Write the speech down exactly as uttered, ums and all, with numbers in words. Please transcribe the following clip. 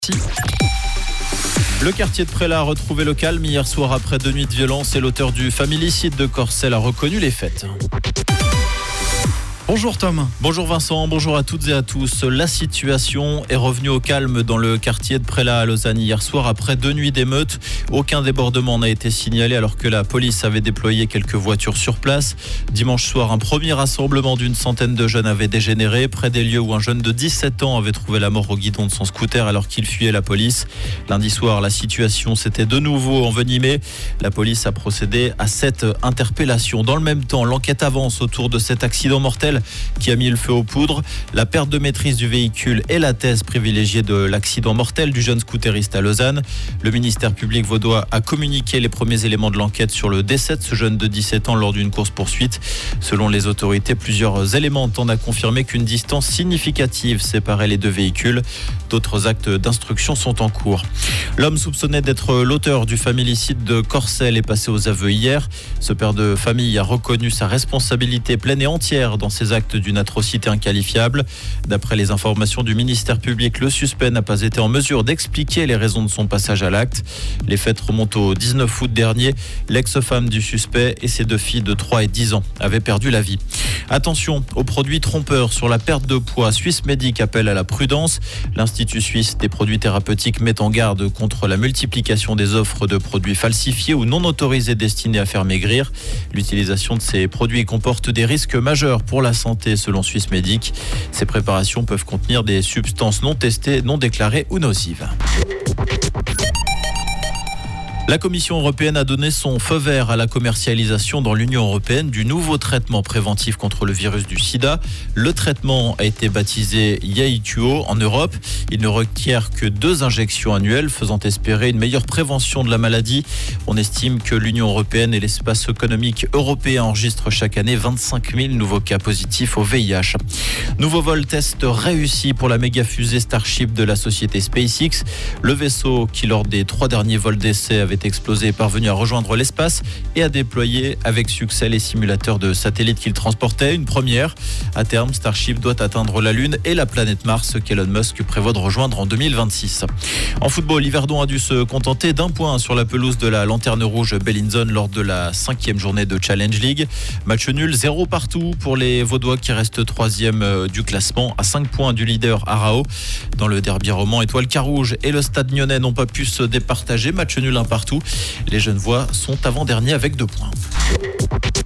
Le quartier de Prélat a retrouvé le calme hier soir après deux nuits de violence et l'auteur du familicide de Corcelles a reconnu les faits. Bonjour Tom. Bonjour Vincent, bonjour à toutes et à tous. La situation est revenue au calme dans le quartier de Prélat à Lausanne hier soir après deux nuits d'émeutes. Aucun débordement n'a été signalé alors que la police avait déployé quelques voitures sur place. Dimanche soir, un premier rassemblement d'une centaine de jeunes avait dégénéré près des lieux où un jeune de dix-sept ans avait trouvé la mort au guidon de son scooter alors qu'il fuyait la police. Lundi soir, la situation s'était de nouveau envenimée. La police a procédé à cette interpellation. Dans le même temps, l'enquête avance autour de cet accident mortel qui a mis le feu aux poudres. La perte de maîtrise du véhicule est la thèse privilégiée de l'accident mortel du jeune scooteriste à Lausanne. Le ministère public vaudois a communiqué les premiers éléments de l'enquête sur le décès de ce jeune de dix-sept ans lors d'une course-poursuite. Selon les autorités, plusieurs éléments tendent à confirmer qu'une distance significative séparait les deux véhicules. D'autres actes d'instruction sont en cours. L'homme soupçonné d'être l'auteur du familicide de Corcelles est passé aux aveux hier. Ce père de famille a reconnu sa responsabilité pleine et entière dans ces actes d'une atrocité inqualifiable. D'après les informations du ministère public, le suspect n'a pas été en mesure d'expliquer les raisons de son passage à l'acte. Les faits remontent au dix-neuf août dernier. L'ex-femme du suspect et ses deux filles de trois et dix ans avaient perdu la vie. Attention aux produits trompeurs sur la perte de poids. Swissmedic appelle à la prudence. L'Institut suisse des produits thérapeutiques met en garde contre la multiplication des offres de produits falsifiés ou non autorisés destinés à faire maigrir. L'utilisation de ces produits comporte des risques majeurs pour la santé selon Swissmedic. Ces préparations peuvent contenir des substances non testées, non déclarées ou nocives. La Commission européenne a donné son feu vert à la commercialisation dans l'Union européenne du nouveau traitement préventif contre le virus du sida. Le traitement a été baptisé Yaituo en Europe. Il ne requiert que deux injections annuelles, faisant espérer une meilleure prévention de la maladie. On estime que l'Union européenne et l'espace économique européen enregistrent chaque année vingt-cinq mille nouveaux cas positifs au V I H. Nouveau vol test réussi pour la méga fusée Starship de la société SpaceX. Le vaisseau qui, lors des trois derniers vols d'essai, avait explosé est parvenu à rejoindre l'espace et à déployer avec succès les simulateurs de satellites qu'il transportait. Une première. À terme, Starship doit atteindre la Lune et la planète Mars qu'Elon Musk prévoit de rejoindre en deux mille vingt-six. En football, Yverdon a dû se contenter d'un point sur la pelouse de la Lanterne Rouge Bellinzone lors de la cinquième journée de Challenge League. Match nul, zéro partout pour les Vaudois qui restent troisième du classement à cinq points du leader Arao. Dans le derby roman, Étoile Carouge et le Stade Nyonnais n'ont pas pu se départager. Match nul un partout. Les Genevois sont avant-derniers avec deux points.